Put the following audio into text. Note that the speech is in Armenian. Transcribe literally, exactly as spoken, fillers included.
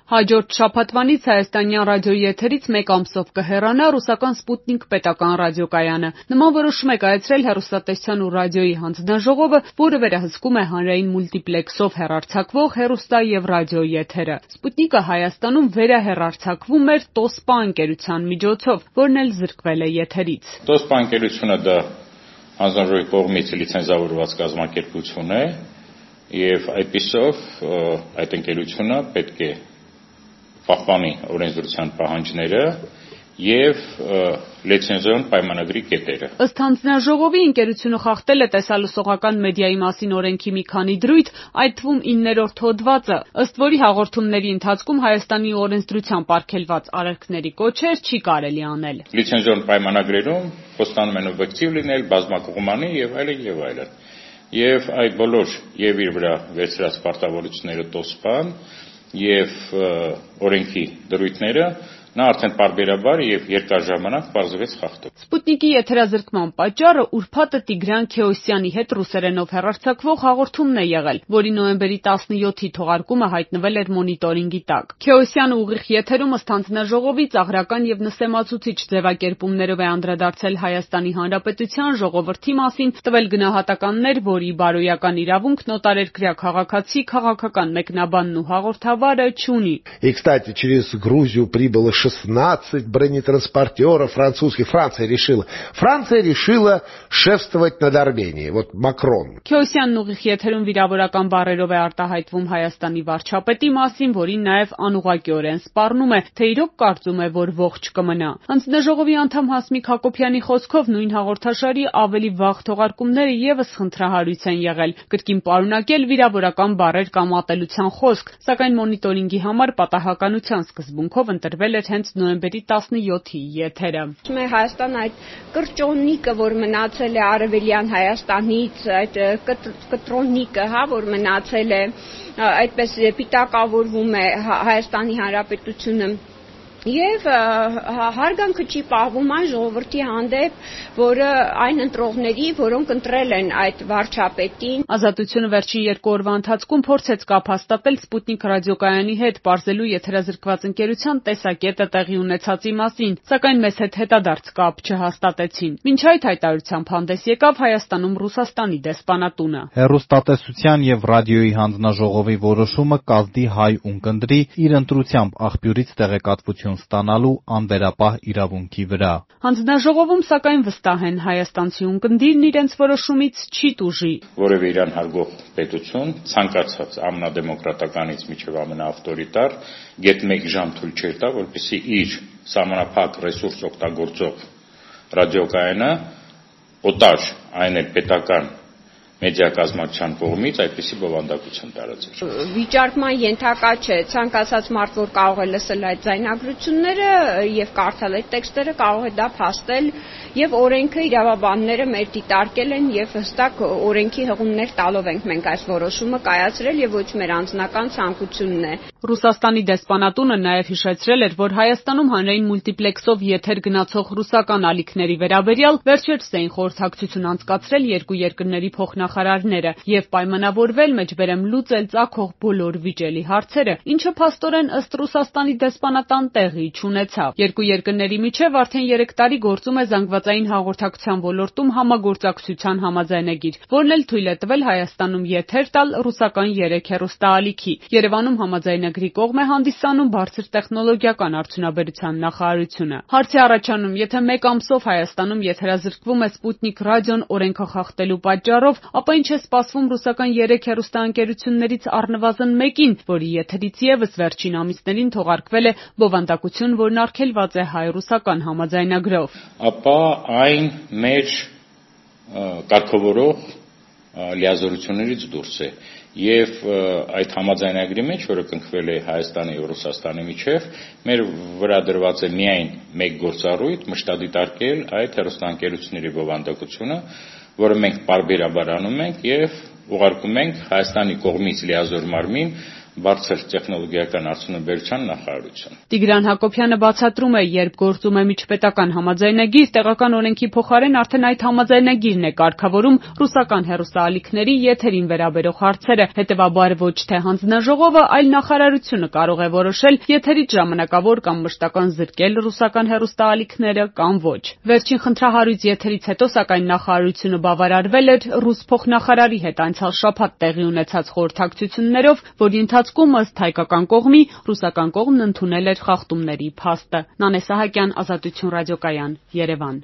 Հաջորդ շաբաթվանից հայաստանյան ռադիոյի եթերից մեկ ամսով կհեռանա ռուսական Սպուտնիկ պետական ռադիոկայանը։ Նման որոշում է կայացրել հեռուստատեսության ու ռադիոյի հանձնաժողովը, որը վերահսկում է հանրային մուլտիպլեքսով հեռարձակվող հեռուստա եւ ռադիոյի եթերը։ Սպուտնիկը Հայաստանում վերահեռարձակվում էր Տոսպա ընկերության միջոցով, որն էլ զրկվել է եթերից։ Տոսպա ընկերությունը դա հանձնաժողովի կողմից լիցենզավորված կազմակերպություն է եւ այդպիսով այդ ընկերությունը պետք է պահպանի օրենսդրության պահանջները եւ լիցենզիոն պայմանագրի կետերը։ Ըստ հանձնաժողովի ընկերությունը խախտել է տեսալուսողական մեդիայի մասին օրենքի մի քանի դրույթ, այդ թվում իններորդ հոդվածը, ըստ որի հաղորդումների ընթացքում Հայաստանի օրենսդրությամբ արգելված արարքների կոչեր չի կարելի անել։ Լիցենզիոն պայմանագրերում խոստանում են օբյեկտիվ լինել, բազմակողմանի եւ այլն եւ այլն։ Եվ այդ բոլոր եւ իր վրա վերցրած պարտավորությունները Տոսպան եւ օրենքի դրույթները նա արդեն պարբերաբար եւ երկար ժամանակ պարզվեց խախտել։ Սպուտնիկի եթերազրկման պատճառը ուրբաթը Տիգրան Քեոսյանի հետ ռուսերենով հեռարձակվող հաղորդումն է եղել, որի նոյեմբերի տասնյոթի թողարկումը հայտնվել էր մոնիտորինգի տակ։ Քեոսյանը ուղիղ եթերում ըստ հանձնաժողովի ծաղրական եւ նսեմացուցիչ ձևակերպումներով է անդրադարձել Հայաստանի Հանրապետության ժողովրդի մասին, տվել գնահատականներ, որի բարոյական իրավունքն օտարերկրյա քաղաքացի քաղաքական մեկնաբանն ու հաղորդավարը չունի։ И, кстати, через Грузию прибыло шестнадцать бронетранспортеров французских. Франция решила. Франция решила шефствовать над Арменией. Вот Макрон. Քեոսյանն ուղիղ եթերում վիրավորական բառերով է արտահայտվում Հայաստանի վարչապետի մասին, որին նաև անուղղակիորեն սպառնում է, թե իրոք կարծում է, որ ողջ կմնա։ Հանձնաժողովի անդամ Հասմիկ Հակոբյանի խոսքով նույն հաղորդաշարի ավելի վաղ թողարկումները եւս խնդրահարույց են եղել, կրկին պարունակել վիրավորական բառեր կամ ատելության խոսք, սակայն մոնիտորինգի համար պատահականության սկզբունքով ընտրվել էր հենց նոյեմբերի տասնյոթի եթերը։ Հայաստան այդ կրճոնիկը, որ մնացել է արևելյան Հայաստանից, այդ կտրոնիկը, հա, որ մնացել է, այդպես պիտակավորվում է Հայաստանի Հանրապետությունը եւ հարգանքը չի պահվում այն ժողովրդի հանդեպ, որը այն ընտրողների, որոնք ընտրել են այդ վարչապետին։ Ազատությունը վերջին երկու օրվա ընթացքում փորձեց կապ հաստատել Սպուտնիկ ռադիոկայանի հետ, բարձելու եթերազրկված ընկերության տեսակետը տեղի ունեցածի մասին, սակայն մեզ հետ հետադարձ կապ չհաստատեցին։ Մինչ այդ հայտարարությամբ հանդես եկավ Հայաստանում Ռուսաստանի դեսպանատունը։ Հեռուստատեսության եւ ռադիոյի հանձնաժողովի որոշումը կազդի հայ ունկնդրի իր ընտրությամբ աղբյուրից տեղեկատվություն ստանալու անվերապահ իրավունքի վրա։ Հանձնաժողովում սակայն վստահ են հայաստանցի ունկնդիրն իրենց որոշումից չի տուժի։ Որևէ իրան հարգող պետություն ցանկացած ամենադեմոկրատականից մինչև ամենաավտորիտար գետ մեկ ժամ թույլ չէր տա, որպեսզի իր սահմանափակ ռեսուրս օգտագործող ռադիոկայանը օտար, այն էլ պետական մեդիա կազմակերպության կողմից այդպիսի բովանդակություն տարածել։ Վիճարկման ենթակա չէ, ցանկացած մարդ, որ կարող է լսել այդ ձայնագրությունները եւ կարդալ այդ տեքստերը, կարող է դա փաստել եւ օրենքը իրավաբանները մեր դիտարկել են եւ հստակ օրենքի հղումներ տալով ենք մենք այս որոշումը կայացրել եւ ոչ մեր անձնական ցանկությունն է։ Ռուսաստանի դեսպանատունը նաեւ հիշեցրել էր, որ Հայաստանում հանրային մուլտիպլեքսով եթեր գնացող ռուսական ալիքների վերաբերյալ վերջերս էին խորհրդակցություն անցկացրել երկու երկրների փոխնախարարները եւ պայմանավորվել մեջբերեմ լուծել ծագող բոլոր վիճելի հարցերը, ինչը փաստորեն ըստ Ռուսաստանի դեսպանատան տեղի չունեցավ։ Երկու երկրների միջև արդեն երեք տարի գործում է զանգվածային հաղորդակցության ոլորտում համագործակցության համաձայնագիր, որն էլ թույլ է տվել Հայաստանում եթեր տալ ռուսական երեք հեռուստաալիքի։ Երևանում համաձայնագրի կողմ է հանդիսանում բարձր տեխնոլոգիական արդյունաբերության նախարարությունը։ Հարցի առաջանում, եթե մեկ ամսով Հայաստանում եթերազրկվում է Սպուտնիկ ռադիոն օրենքը խախտելու պատճառով, ապա ինչ է սպասվում ռուսական երեք հեռուստաընկերություններից առնվազն մեկին, որի եթերից եւս վերջին ամիսներին թողարկվել է բովանդակություն, որն արգելված է հայ-ռուսական համաձայնագրով։ Ապա այն մեր կարգավորող լիազորություններից դուրս է եւ այդ համաձայնագրի մեջ, որը կնքվել է Հայաստանի եւ Ռուսաստանի միջեւ, մեր վրա դրված է միայն մեկ գործառույթ մշտադիտարկել այդ հեռուստաընկերությունների բովանդակությունը, որը մենք պարբերաբար անում ենք եւ ուղարկում ենք Հայաստանի կողմից լիազոր մարմին բարձր տեխնոլոգիական արդյունաբերության նախարարություն։ Տիգրան Հակոբյանը բացատրում է, երբ գործում է միջպետական համաձայնագիր, տեղական օրենքի փոխարեն արդեն այդ համաձայնագիրն է կարգավորում ռուսական հեռուստաալիքների եթերին վերաբերող հարցերը, հետևաբար ոչ թե հանձնաժողովը, այլ նախարարությունը կարող է որոշել եթերից ժամանակավոր կամ մշտական զրկել ռուսական հեռուստաալիքները կամ ոչ։ Վերջին խնդրահարույց եթերից հետո սակայն նախարարությունը բավարարվել էր ռուս փոխնախարարի հետ անցյալ շաբաթ տեղի ունեցած խորհրդակցություններով, որի ընթացքում ըստ հայկական կողմի ռուսական կողմն ընդունել էր խախտումների փաստը։ Նանե Սահակյան, Ազատություն ռադիոկայան, Երևան։